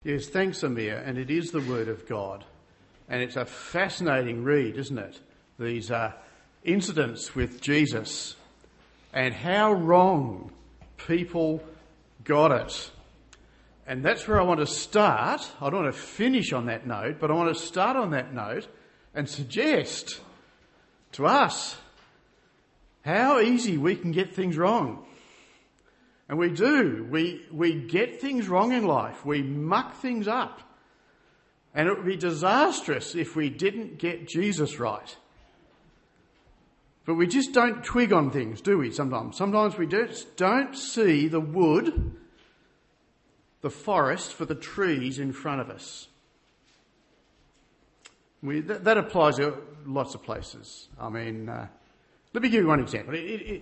Yes, thanks, Amir, and it is the Word of God. And it's a fascinating read, isn't it? These incidents with Jesus and how wrong people got it. And that's where I want to start. I don't want to finish on that note, but I want to start on that note and suggest to us how easy we can get things wrong. And we do. We get things wrong in life. We muck things up. And it would be disastrous if we didn't get Jesus right. But we just don't twig on things, do we, sometimes? Sometimes we don't see the wood, the forest for the trees in front of us. That applies to lots of places. I mean, let me give you one example.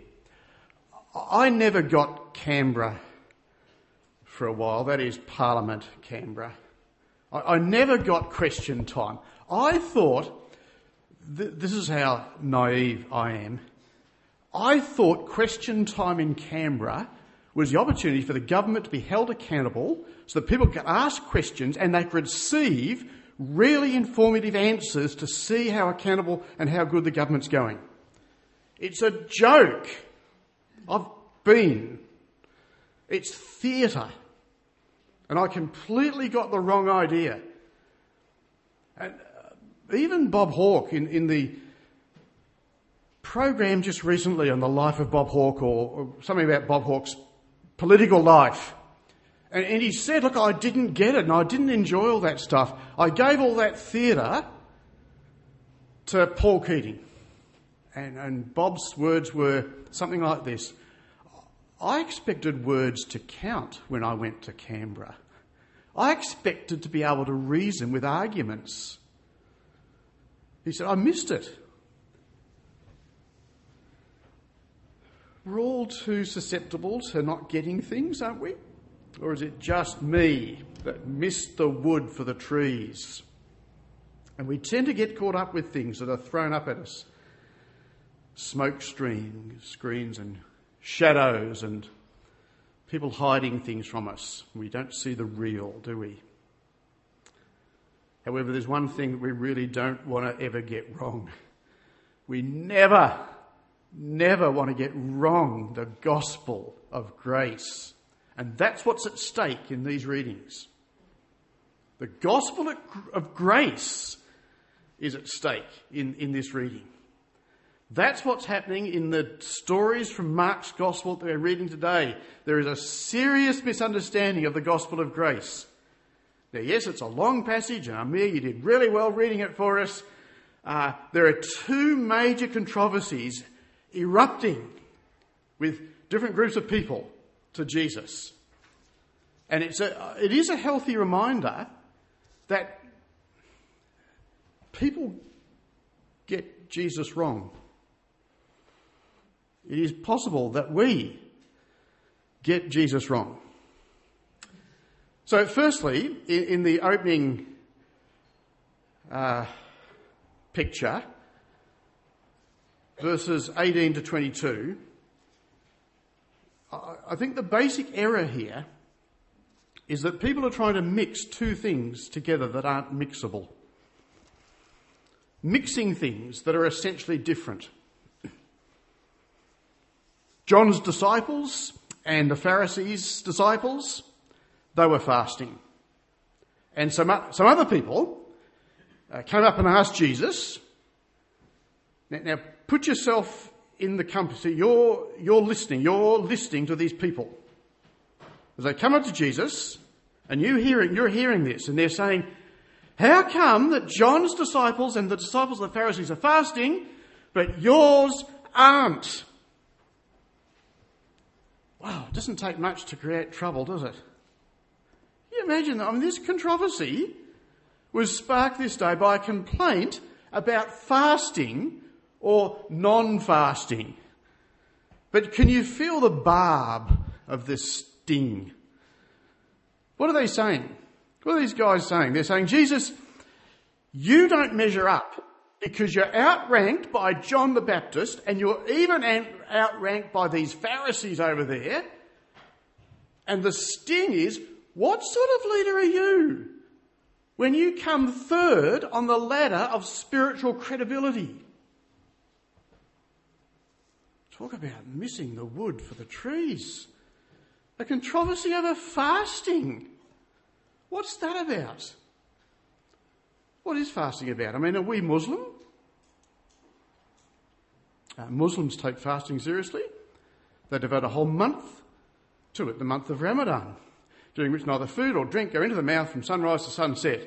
I never got Canberra for a while, that is Parliament Canberra. I never got Question Time. I thought, this is how naive I am, I thought Question Time in Canberra was the opportunity for the government to be held accountable so that people could ask questions and they could receive really informative answers to see how accountable and how good the government's going. It's a joke. I've been. It's theatre. And I completely got the wrong idea. And even Bob Hawke in the program just recently on the life of Bob Hawke or something about Bob Hawke's political life. And he said, look, I didn't get it and I didn't enjoy all that stuff. I gave all that theatre to Paul Keating. And Bob's words were something like this. I expected words to count when I went to Canberra. I expected to be able to reason with arguments. He said, I missed it. We're all too susceptible to not getting things, aren't we? Or is it just me that missed the wood for the trees? And we tend to get caught up with things that are thrown up at us. Smoke screens and shadows and people hiding things from us. We don't see the real, do we? However, there's one thing that we really don't want to ever get wrong. We never want to get wrong the gospel of grace. And that's what's at stake in these readings. The gospel of grace is at stake in this reading. That's what's happening in the stories from Mark's gospel that we're reading today. There is a serious misunderstanding of the gospel of grace. Now, yes, it's a long passage, and Amir, you did really well reading it for us. There are two major controversies erupting with different groups of people to Jesus. And it is a healthy reminder that people get Jesus wrong. It is possible that we get Jesus wrong. So firstly, in the opening picture, verses 18 to 22, I think the basic error here is that people are trying to mix two things together that aren't mixable. Mixing things that are essentially different. John's disciples and the Pharisees' disciples, they were fasting. And some other people came up and asked Jesus, now put yourself in the company, so you're listening to these people. As they come up to Jesus, and you're hearing this, and they're saying, how come that John's disciples and the disciples of the Pharisees are fasting, but yours aren't? Wow, it doesn't take much to create trouble, does it? Can you imagine that? I mean, this controversy was sparked this day by a complaint about fasting or non-fasting. But can you feel the barb of this sting? What are they saying? What are these guys saying? They're saying, Jesus, you don't measure up because you're outranked by John the Baptist and you're even outranked by these Pharisees over there. And the sting is, What sort of leader are you when you come third on the ladder of spiritual credibility? Talk about missing the wood for the trees. A controversy over fasting. What's that about? What is fasting about? I mean, are we Muslim? Muslims take fasting seriously. They devote a whole month to it, the month of Ramadan, during which neither food or drink go into the mouth from sunrise to sunset.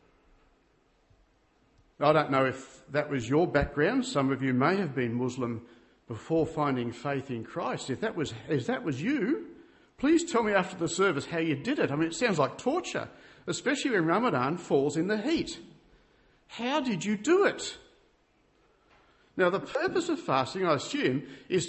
I don't know if that was your background. Some of you may have been Muslim before finding faith in Christ. If that was you, please tell me after the service how you did it. I mean, it sounds like torture, especially when Ramadan falls in the heat. How did you do it? Now, the purpose of fasting, I assume,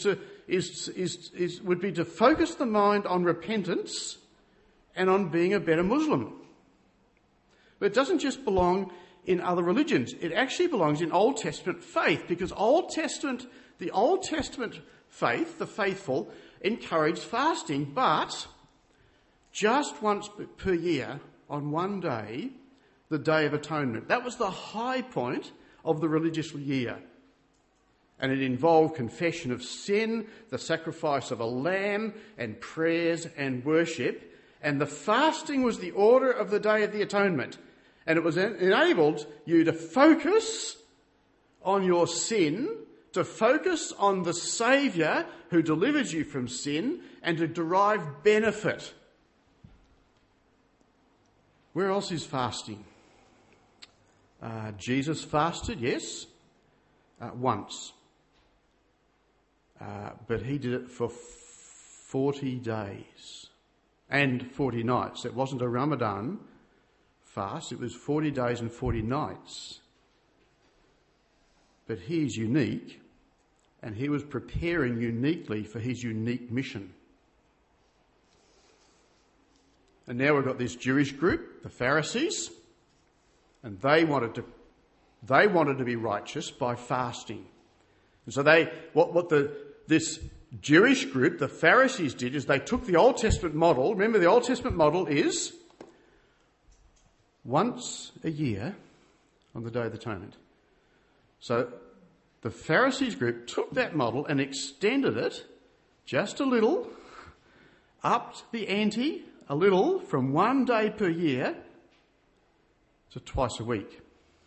would be to focus the mind on repentance and on being a better Muslim. But it doesn't just belong in other religions. It actually belongs in Old Testament faith, because the Old Testament faith, the faithful, encouraged fasting, but just once per year on one day, the Day of Atonement. That was the high point of the religious year. And it involved confession of sin, the sacrifice of a lamb, and prayers and worship. And the fasting was the order of the Day of the Atonement. And it was enabled you to focus on your sin, to focus on the Saviour who delivers you from sin, and to derive benefit. Where else is fasting? Jesus fasted, yes, once. But he did it for 40 days and 40 nights. It wasn't a Ramadan fast, it was 40 days and 40 nights. But he's unique, and he was preparing uniquely for his unique mission. And now we've got this Jewish group, the Pharisees, and they wanted to be righteous by fasting. And so this Jewish group, the Pharisees, did is they took the Old Testament model. Remember, the Old Testament model is once a year on the Day of Atonement. So the Pharisees group took that model and extended it just a little, upped the ante a little from one day per year to twice a week.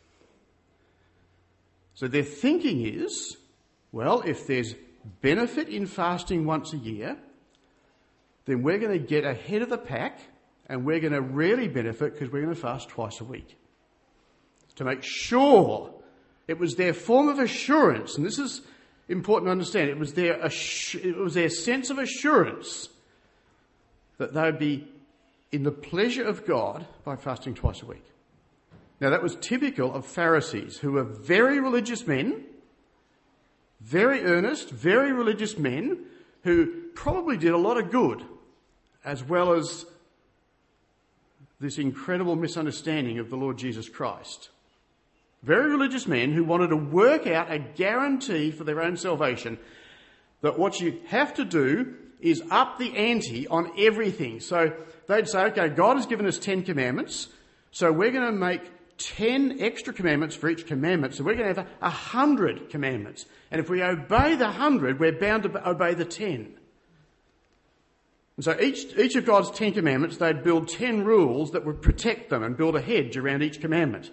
So their thinking is, well, if there's benefit in fasting once a year, then we're going to get ahead of the pack and we're going to really benefit because we're going to fast twice a week. To make sure, it was their form of assurance, and this is important to understand, it was their sense of assurance that they would be in the pleasure of God by fasting twice a week. Now that was typical of Pharisees, who were very religious men, very earnest, very religious men who probably did a lot of good, as well as this incredible misunderstanding of the Lord Jesus Christ. Very religious men who wanted to work out a guarantee for their own salvation, that what you have to do is up the ante on everything. So they'd say, okay, God has given us 10 commandments, so we're going to make 10 extra commandments for each commandment. So we're going to have 100 commandments. And if we obey the 100, we're bound to obey the 10. And so each of God's 10 commandments, they'd build 10 rules that would protect them and build a hedge around each commandment.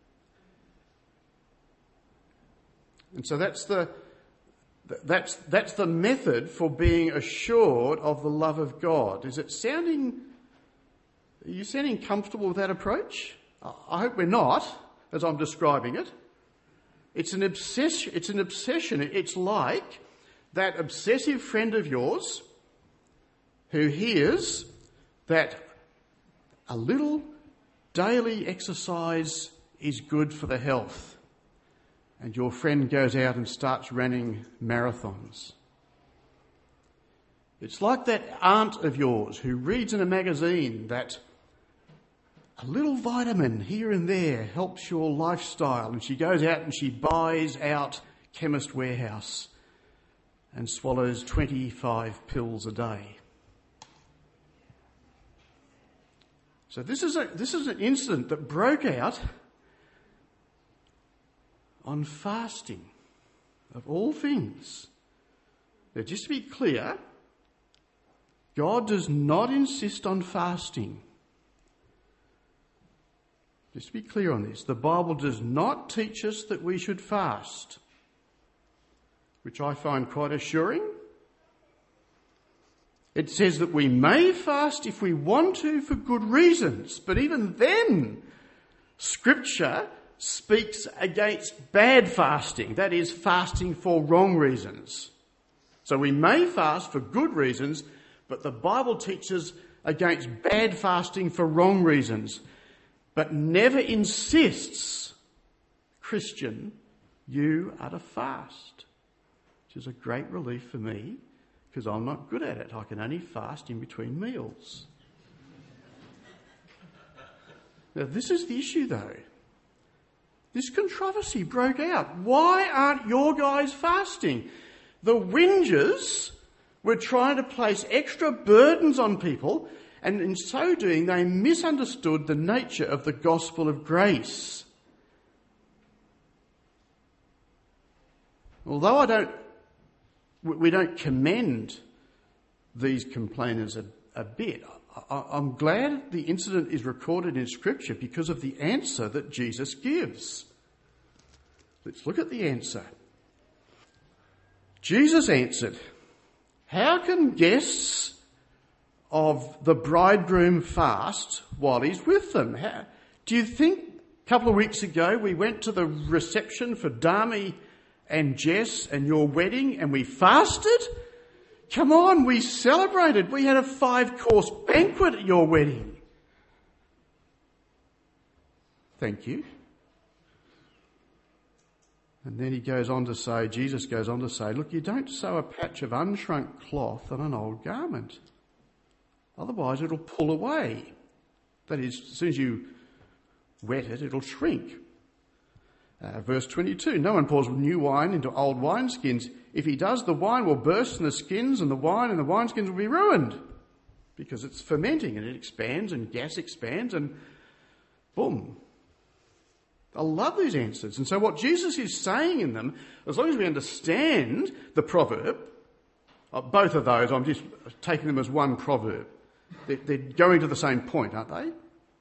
And so that's the method for being assured of the love of God. Are you sounding comfortable with that approach? I hope we're not, as I'm describing it. It's an obsession. It's like that obsessive friend of yours who hears that a little daily exercise is good for the health, and your friend goes out and starts running marathons. It's like that aunt of yours who reads in a magazine that a little vitamin here and there helps your lifestyle, and she goes out and she buys out Chemist Warehouse and swallows 25 pills a day. So this is an incident that broke out on fasting, of all things. Now, just to be clear, God does not insist on fasting. Just to be clear on this, the Bible does not teach us that we should fast, which I find quite assuring. It says that we may fast if we want to for good reasons, but even then, Scripture speaks against bad fasting, that is, fasting for wrong reasons. So we may fast for good reasons, but the Bible teaches against bad fasting for wrong reasons, but never insists, Christian, you are to fast, which is a great relief for me because I'm not good at it. I can only fast in between meals. Now, this is the issue, though. This controversy broke out. Why aren't your guys fasting? The whingers were trying to place extra burdens on people, and in so doing, they misunderstood the nature of the gospel of grace. Although we don't commend these complainers a bit, I'm glad the incident is recorded in Scripture because of the answer that Jesus gives. Let's look at the answer. Jesus answered, "How can guests of the bridegroom fast while he's with them?" Do you think a couple of weeks ago we went to the reception for Dami and Jess and your wedding and we fasted? Come on, we celebrated. We had a 5-course banquet at your wedding. Thank you. And then Jesus goes on to say, look, you don't sew a patch of unshrunk cloth on an old garment. Otherwise it'll pull away. That is, as soon as you wet it, it'll shrink. Verse 22, no one pours new wine into old wineskins. If he does, the wine will burst in the skins and the wine and the wineskins will be ruined because it's fermenting and it expands and gas expands and boom. I love these answers. And so what Jesus is saying in them, as long as we understand the proverb, both of those, I'm just taking them as one proverb. They're going to the same point, aren't they?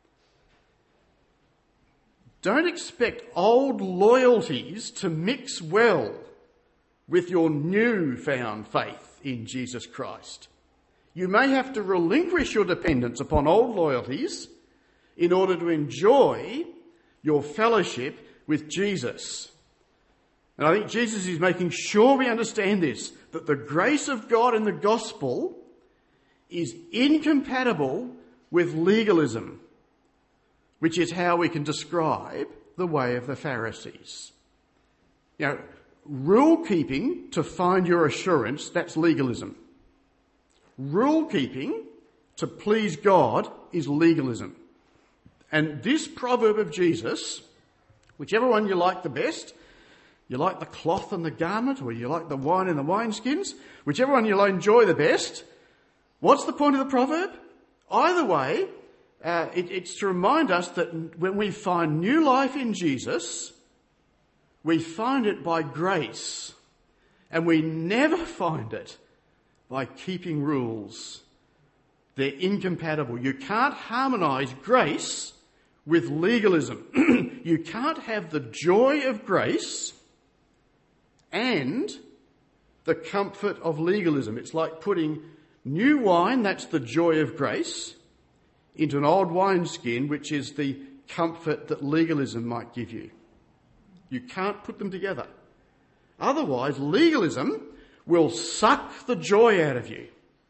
Don't expect old loyalties to mix well with your newfound faith in Jesus Christ. You may have to relinquish your dependence upon old loyalties in order to enjoy your fellowship with Jesus. And I think Jesus is making sure we understand this, that the grace of God in the gospel is incompatible with legalism, which is how we can describe the way of the Pharisees. You know, rule keeping to find your assurance, that's legalism. Rule keeping to please God is legalism. And this proverb of Jesus, whichever one you like the best, you like the cloth and the garment, or you like the wine and the wineskins, whichever one you'll enjoy the best, what's the point of the proverb? Either way, it's to remind us that when we find new life in Jesus, we find it by grace, and we never find it by keeping rules. They're incompatible. You can't harmonise grace with legalism. You can't have the joy of grace and the comfort of legalism. It's like putting new wine, that's the joy of grace, into an old wineskin, which is the comfort that legalism might give you. You can't put them together. Otherwise, legalism will suck the joy out of you.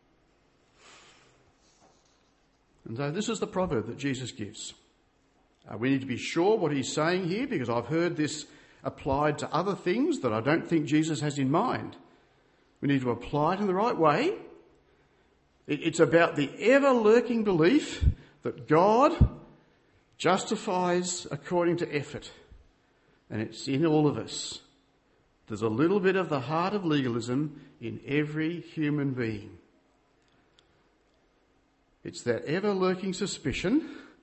And so this is the proverb that Jesus gives. We need to be sure what he's saying here, because I've heard this applied to other things that I don't think Jesus has in mind. We need to apply it in the right way. It's about the ever-lurking belief that God justifies according to effort. And it's in all of us. There's a little bit of the heart of legalism in every human being. It's that ever-lurking suspicion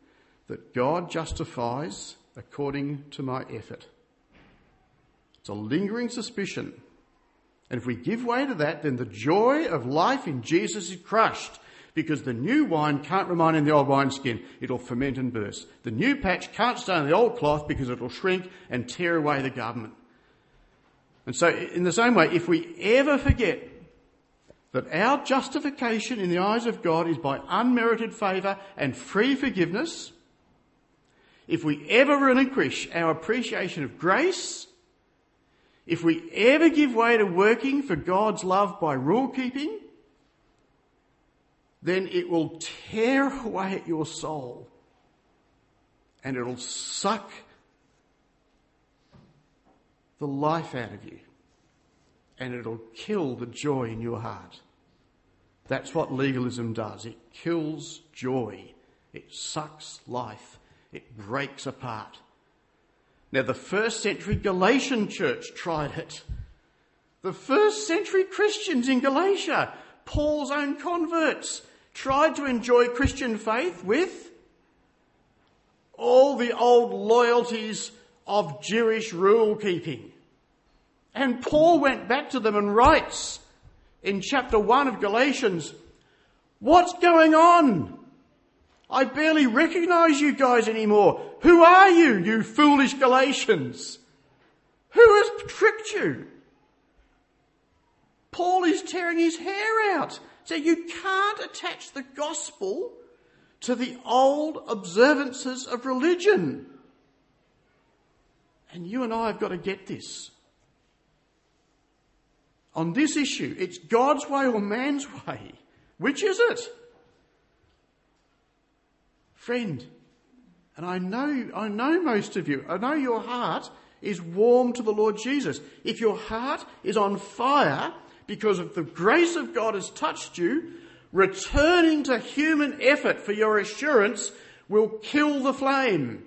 that God justifies according to my effort. It's a lingering suspicion. And if we give way to that, then the joy of life in Jesus is crushed, because the new wine can't remain in the old wineskin. It'll ferment and burst. The new patch can't stay in the old cloth, because it'll shrink and tear away the garment. And so in the same way, if we ever forget that our justification in the eyes of God is by unmerited favour and free forgiveness, if we ever relinquish our appreciation of grace, if we ever give way to working for God's love by rule keeping, then it will tear away at your soul and it'll suck the life out of you and it'll kill the joy in your heart. That's what legalism does. It kills joy. It sucks life. It breaks apart. Now, the first century Galatian church tried it. The first century Christians in Galatia, Paul's own converts, tried to enjoy Christian faith with all the old loyalties of Jewish rule keeping. And Paul went back to them and writes in chapter 1 of Galatians, "What's going on? I barely recognise you guys anymore. Who are you, you foolish Galatians? Who has tricked you?" Paul is tearing his hair out. So you can't attach the gospel to the old observances of religion. And you and I have got to get this. On this issue, it's God's way or man's way. Which is it? Friend, and I know most of you, I know your heart is warm to the Lord Jesus. If your heart is on fire because of the grace of God has touched you, returning to human effort for your assurance will kill the flame.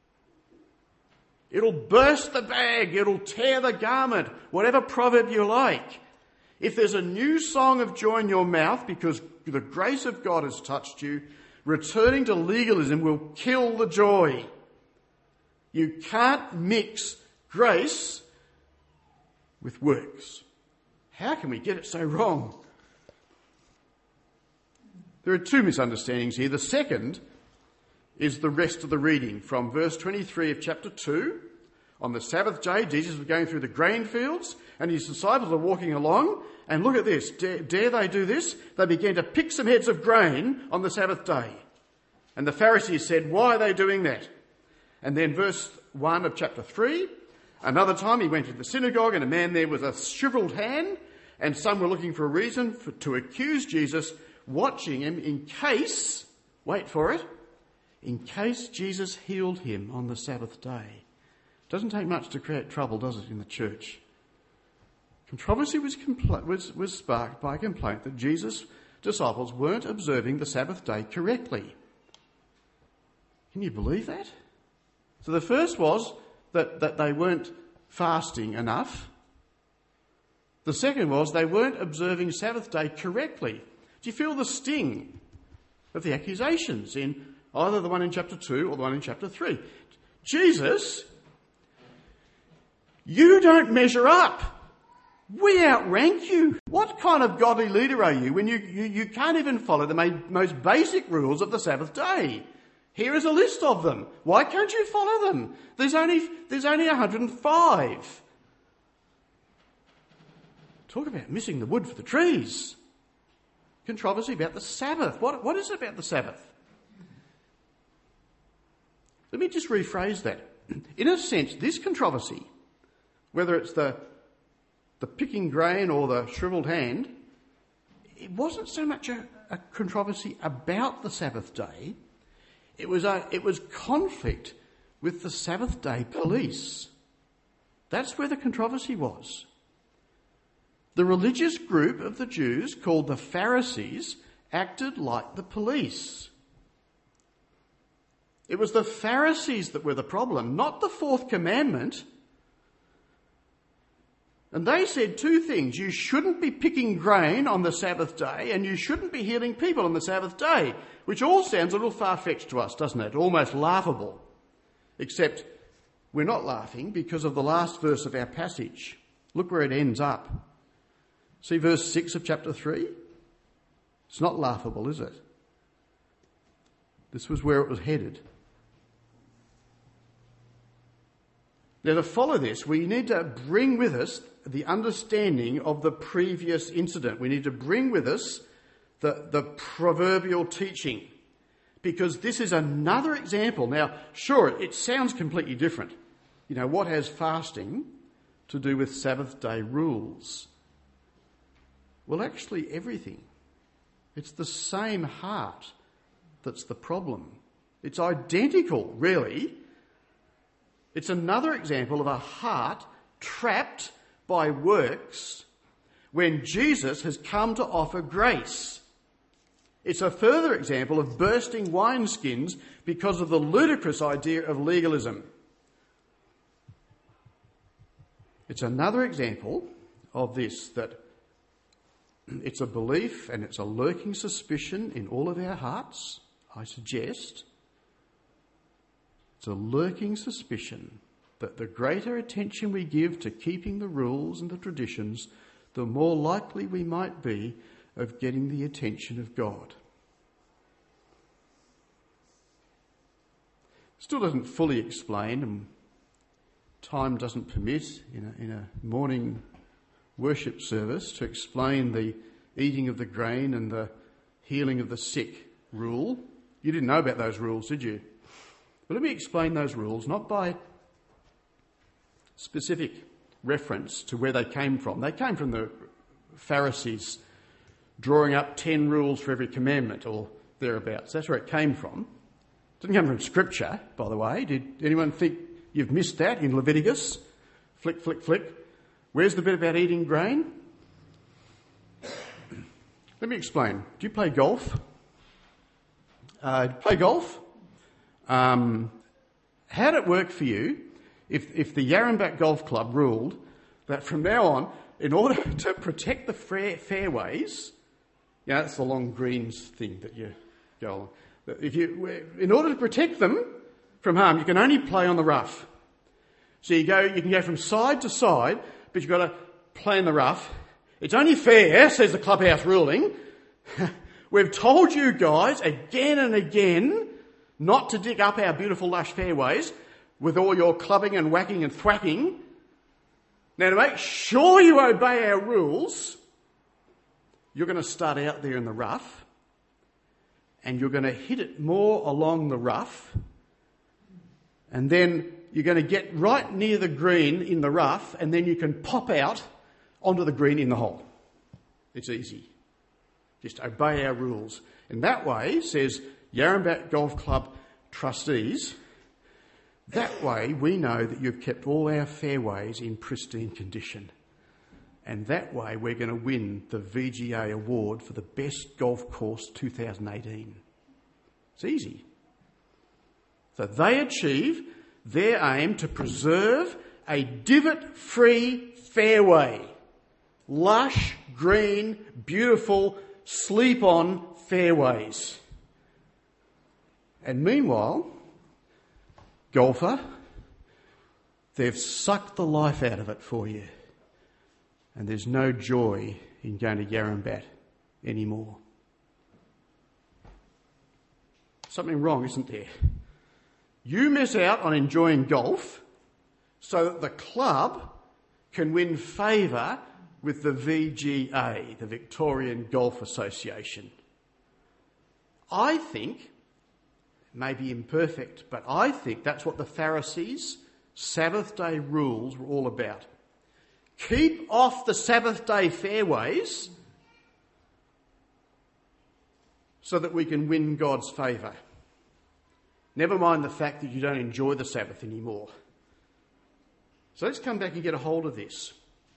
It'll burst the bag, it'll tear the garment, whatever proverb you like. If there's a new song of joy in your mouth because the grace of God has touched you, returning to legalism will kill the joy. You can't mix grace with works. How can we get it so wrong? There are two misunderstandings here. The second is the rest of the reading from verse 23 of chapter 2. On the Sabbath day, Jesus was going through the grain fields and his disciples are walking along. And look at this. Dare they do this? They began to pick some heads of grain on the Sabbath day. And the Pharisees said, "Why are they doing that?" And then verse 1 of chapter 3. Another time he went to the synagogue and a man there with a shriveled hand, and some were looking for a reason to accuse Jesus, watching him in case, wait for it, in case Jesus healed him on the Sabbath day. Doesn't take much to create trouble, does it, in the church? Controversy was sparked by a complaint that Jesus' disciples weren't observing the Sabbath day correctly. Can you believe that? So the first was that they weren't fasting enough. The second was they weren't observing Sabbath day correctly. Do you feel the sting of the accusations in either the one in chapter 2 or the one in chapter 3? Jesus, you don't measure up. We outrank you. What kind of godly leader are you when you can't even follow the most basic rules of the Sabbath day? Here is a list of them. Why can't you follow them? There's only 105. Talk about missing the wood for the trees. Controversy about the Sabbath. What is it about the Sabbath? Let me just rephrase that. In a sense, this controversy, whether it's the picking grain or the shriveled hand, it wasn't so much a controversy about the Sabbath day. It was conflict with the Sabbath day police. That's where the controversy was. The religious group of the Jews, called the Pharisees, acted like the police. It was the Pharisees that were the problem, not the fourth commandment. And they said two things. You shouldn't be picking grain on the Sabbath day, and you shouldn't be healing people on the Sabbath day, which all sounds a little far-fetched to us, doesn't it? Almost laughable. Except we're not laughing because of the last verse of our passage. Look where it ends up. See verse 6 of chapter 3? It's not laughable, is it? This was where it was headed. Now, to follow this, we need to bring with us the understanding of the previous incident. We need to bring with us the proverbial teaching, because this is another example. Now, sure, it sounds completely different. You know, what has fasting to do with Sabbath day rules? Well, actually, everything. It's the same heart that's the problem. It's identical, really. It's another example of a heart trapped by works when Jesus has come to offer grace. It's a further example of bursting wineskins because of the ludicrous idea of legalism. It's another example of this, that it's a belief and it's a lurking suspicion in all of our hearts, I suggest. It's a lurking suspicion that the greater attention we give to keeping the rules and the traditions, the more likely we might be of getting the attention of God. Still doesn't fully explain, and time doesn't permit in a morning worship service to explain the eating of the grain and the healing of the sick rule. You didn't know about those rules, did you? But let me explain those rules, not by specific reference to where they came from. They came from the Pharisees drawing up 10 rules for every commandment or thereabouts. That's where it came from. It didn't come from Scripture, by the way. Did anyone think you've missed that in Leviticus? Flick, flick, flick. Where's the bit about eating grain? Let me explain. Do you play golf? Play golf? How'd it work for you if the Yarrambat Golf Club ruled that from now on, in order to protect the fairways, you know, that's the long greens thing that you go on. In order to protect them from harm, you can only play on the rough. So you can go from side to side, but you've got to play in the rough. It's only fair, says the clubhouse ruling. We've told you guys again and again not to dig up our beautiful lush fairways with all your clubbing and whacking and thwacking. Now, to make sure you obey our rules, you're going to start out there in the rough, and you're going to hit it more along the rough, and then you're going to get right near the green in the rough, and then you can pop out onto the green in the hole. It's easy. Just obey our rules. And that way, says Yarrambat Golf Club trustees, that way we know that you've kept all our fairways in pristine condition. And that way we're going to win the VGA award for the best golf course 2018. It's easy. So they achieve their aim to preserve a divot-free fairway. Lush, green, beautiful, sleep-on fairways. And meanwhile, golfer, they've sucked the life out of it for you. And there's no joy in going to Yarrambat anymore. Something wrong, isn't there? You miss out on enjoying golf so that the club can win favour with the VGA, the Victorian Golf Association. I think, maybe imperfect, but I think that's what the Pharisees' Sabbath day rules were all about. Keep off the Sabbath day fairways so that we can win God's favour. Never mind the fact that you don't enjoy the Sabbath anymore. So let's come back and get a hold of this.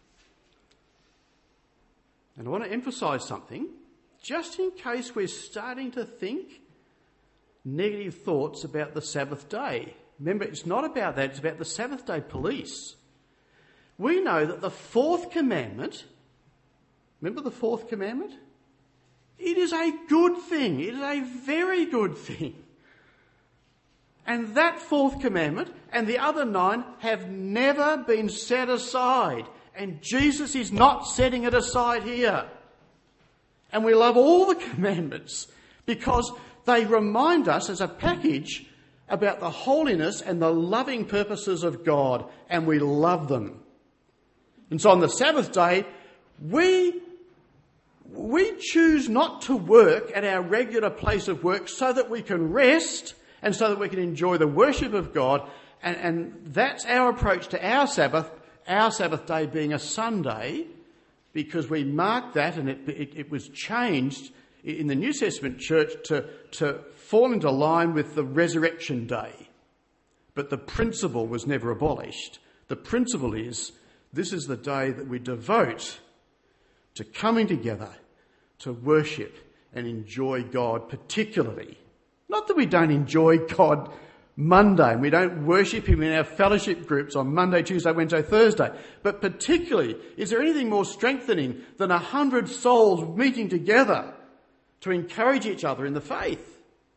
And I want to emphasise something, just in case we're starting to think negative thoughts about the Sabbath day. Remember, it's not about that, it's about the Sabbath day police. we know that the fourth commandment, remember the fourth commandment? It is a good thing. It is a very good thing. And that fourth commandment and the other 9 have never been set aside. And Jesus is not setting it aside here. And we love all the commandments because they remind us as a package about the holiness and the loving purposes of God, and we love them. And so on the Sabbath day, we choose not to work at our regular place of work so that we can rest and so that we can enjoy the worship of God. And that's our approach to our Sabbath day being a Sunday, because we mark that, and it was changed in the New Testament church to fall into line with the resurrection day. But the principle was never abolished. The principle is, this is the day that we devote to coming together to worship and enjoy God particularly. Not that we don't enjoy God Monday and we don't worship him in our fellowship groups on Monday, Tuesday, Wednesday, Thursday. But particularly, is there anything more strengthening than 100 souls meeting together to encourage each other in the faith?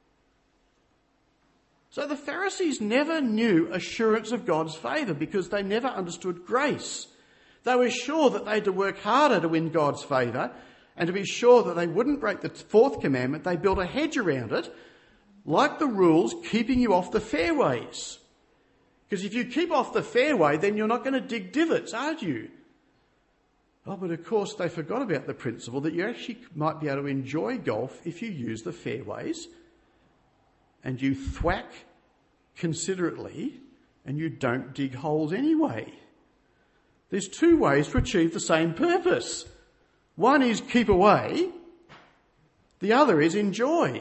So the Pharisees never knew assurance of God's favour because they never understood grace. They were sure that they had to work harder to win God's favour, and to be sure that they wouldn't break the fourth commandment, they built a hedge around it, like the rules keeping you off the fairways. Because if you keep off the fairway, then you're not going to dig divots, are you? Oh, but of course they forgot about the principle that you actually might be able to enjoy golf if you use the fairways and you thwack considerately and you don't dig holes anyway. There's 2 ways to achieve the same purpose. One is keep away. The other is enjoy.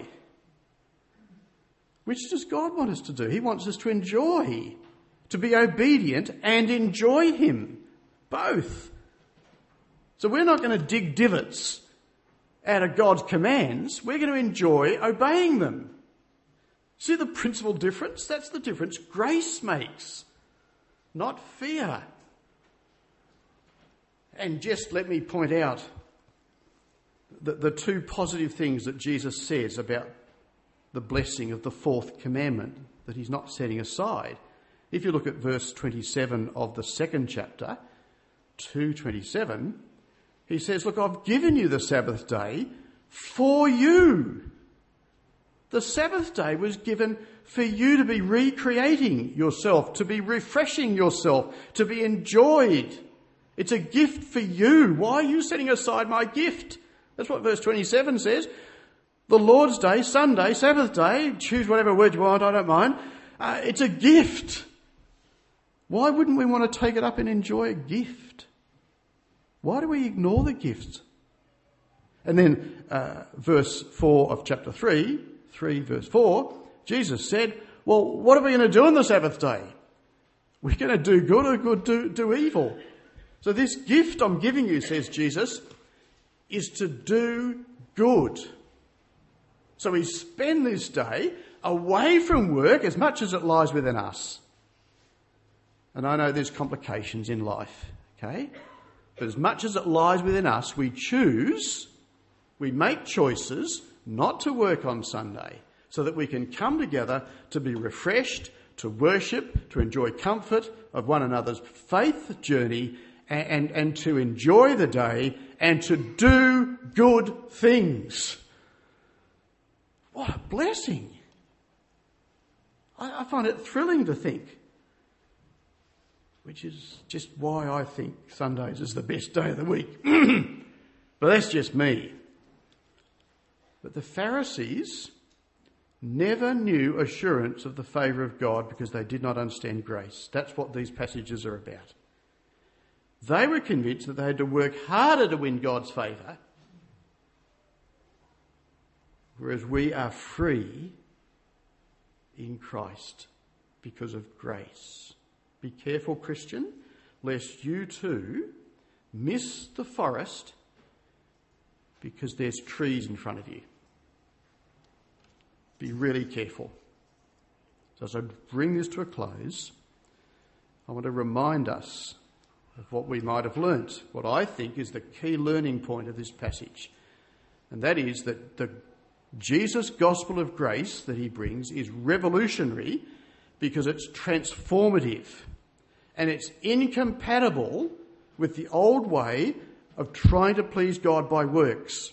Which does God want us to do? He wants us to enjoy, to be obedient and enjoy him. Both. So we're not going to dig divots out of God's commands. We're going to enjoy obeying them. See the principal difference? That's the difference grace makes, not fear. And just let me point out the 2 positive things that Jesus says about the blessing of the fourth commandment that he's not setting aside. If you look at verse 27 of the 2nd chapter, 2:27, he says, look, I've given you the Sabbath day for you. The Sabbath day was given for you to be recreating yourself, to be refreshing yourself, to be enjoyed. It's a gift for you. Why are you setting aside my gift? That's what verse 27 says. The Lord's Day, Sunday, Sabbath day, choose whatever word you want, I don't mind. It's a gift. Why wouldn't we want to take it up and enjoy a gift? Why do we ignore the gift? And then verse 4 of chapter 3 verse 4, Jesus said, well, what are we going to do on the Sabbath day? We're going to do good or do evil. So this gift I'm giving you, says Jesus, is to do good. So we spend this day away from work as much as it lies within us. And I know there's complications in life, okay? But as much as it lies within us, we make choices not to work on Sunday so that we can come together to be refreshed, to worship, to enjoy comfort of one another's faith journey and to enjoy the day and to do good things. What a blessing. I find it thrilling to think, which is just why I think Sundays is the best day of the week. But that's just me. But the Pharisees never knew assurance of the favour of God because they did not understand grace. That's what these passages are about. They were convinced that they had to work harder to win God's favour, whereas we are free in Christ because of grace. Be careful, Christian, lest you too miss the forest because there's trees in front of you. Be really careful. So as I bring this to a close, I want to remind us of what we might have learnt, what I think is the key learning point of this passage. And that is that the Jesus' gospel of grace that he brings is revolutionary because it's transformative and it's incompatible with the old way of trying to please God by works.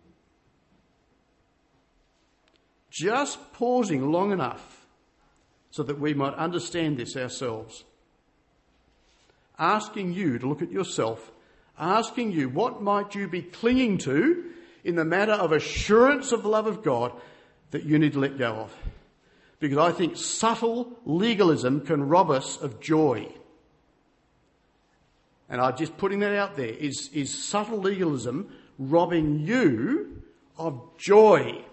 Just pausing long enough so that we might understand this ourselves. Asking you to look at yourself, asking you what might you be clinging to in the matter of assurance of the love of God that you need to let go of. Because I think subtle legalism can rob us of joy. And I'm just putting that out there. Is subtle legalism robbing you of joy?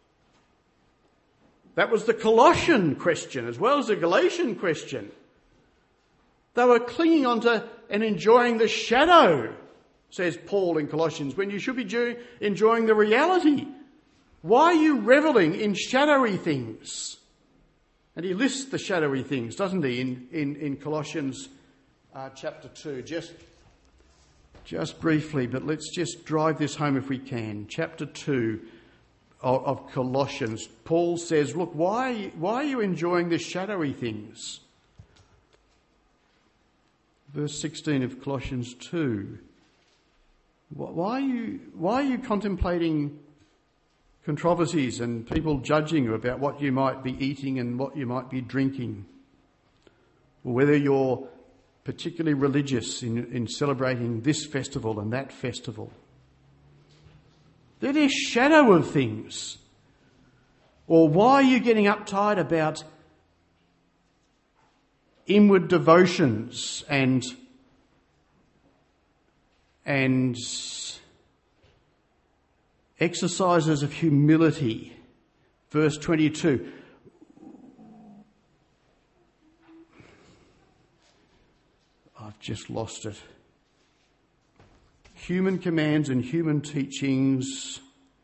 That was the Colossian question as well as the Galatian question. They were clinging onto and enjoying the shadow, says Paul in Colossians, when you should be enjoying the reality. Why are you revelling in shadowy things? And he lists the shadowy things, doesn't he, in Colossians chapter 2. Just briefly, but let's just drive this home if we can. Chapter 2 of Colossians, Paul says, look, why are you enjoying the shadowy things? Verse 16 of Colossians 2. Why are you contemplating controversies and people judging you about what you might be eating and what you might be drinking? Or whether you're particularly religious in celebrating this festival and that festival. They're the shadow of things. Or why are you getting uptight about inward devotions and exercises of humility? Verse 22. I've just lost it. Human commands and human teachings.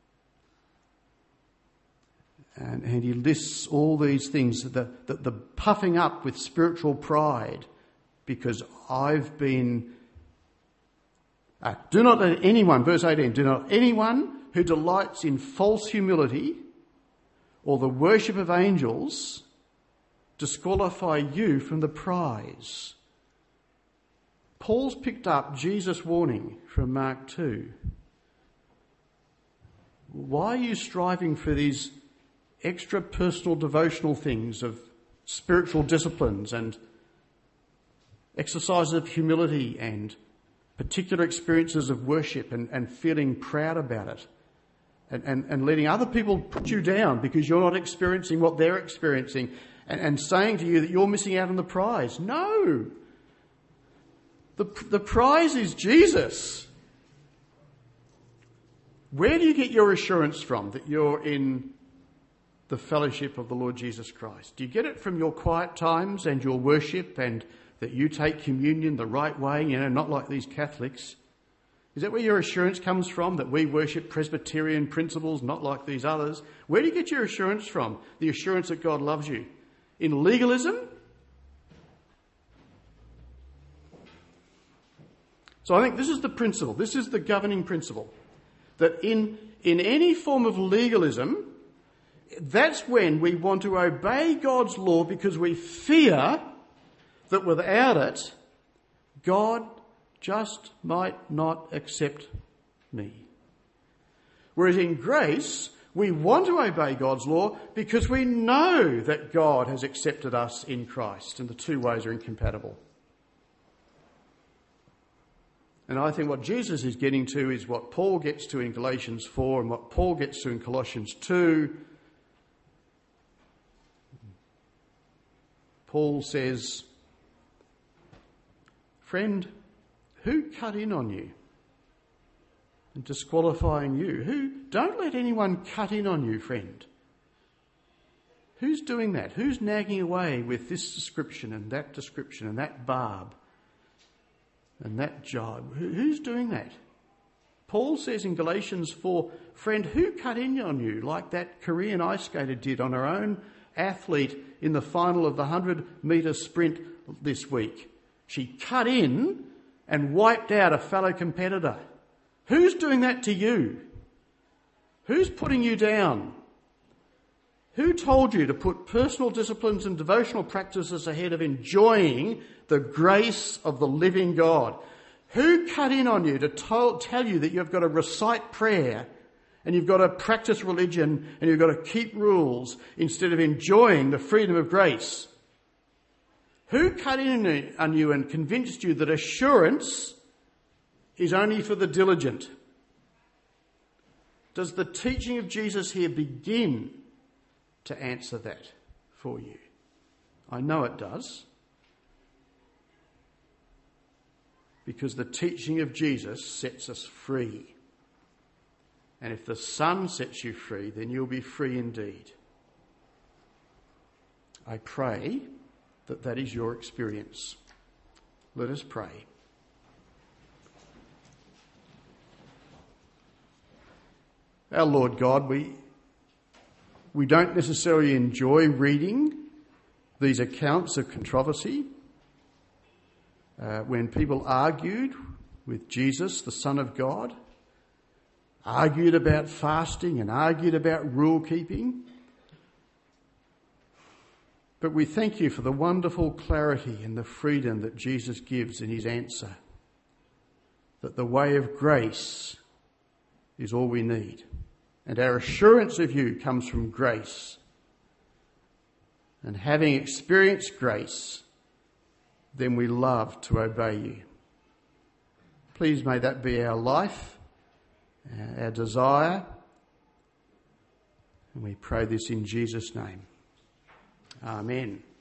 And he lists all these things, the puffing up with spiritual pride, because I've been... do not let anyone, verse 18, do not anyone who delights in false humility or the worship of angels disqualify you from the prize. Paul's picked up Jesus' warning from Mark 2. Why are you striving for these extra personal devotional things of spiritual disciplines and exercises of humility and particular experiences of worship and feeling proud about it and letting other people put you down because you're not experiencing what they're experiencing and saying to you that you're missing out on the prize? No! The prize is Jesus. Where do you get your assurance from that you're in the fellowship of the Lord Jesus Christ? Do you get it from your quiet times and your worship and that you take communion the right way, not like these Catholics? Is that where your assurance comes from, that we worship Presbyterian principles, not like these others? Where do you get your assurance from, the assurance that God loves you? In legalism? So I think this is the principle, this is the governing principle, that in any form of legalism, that's when we want to obey God's law because we fear that without it, God just might not accept me. Whereas in grace, we want to obey God's law because we know that God has accepted us in Christ, and the two ways are incompatible. And I think what Jesus is getting to is what Paul gets to in Galatians 4 and what Paul gets to in Colossians 2. Paul says, friend, who cut in on you and disqualifying you? Don't let anyone cut in on you, friend. Who's doing that? Who's nagging away with this description and that barb and that jibe? Who's doing that? Paul says in Galatians 4, friend, who cut in on you like that Korean ice skater did on her own athlete in the final of the 100-metre sprint this week? She cut in and wiped out a fellow competitor? Who's doing that to you? Who's putting you down? Who told you to put personal disciplines and devotional practices ahead of enjoying the grace of the living God? Who cut in on you to tell you that you've got to recite prayer and you've got to practice religion and you've got to keep rules instead of enjoying the freedom of grace? Who cut in on you and convinced you that assurance is only for the diligent? Does the teaching of Jesus here begin to answer that for you? I know it does. Because the teaching of Jesus sets us free. And if the Son sets you free, then you'll be free indeed. I pray that that is your experience. Let us pray. Our Lord God, we don't necessarily enjoy reading these accounts of controversy. When people argued with Jesus, the Son of God, argued about fasting and argued about rule keeping. But we thank you for the wonderful clarity and the freedom that Jesus gives in his answer, that the way of grace is all we need. And our assurance of you comes from grace. And having experienced grace, then we love to obey you. Please may that be our life, our desire. And we pray this in Jesus' name. Amen.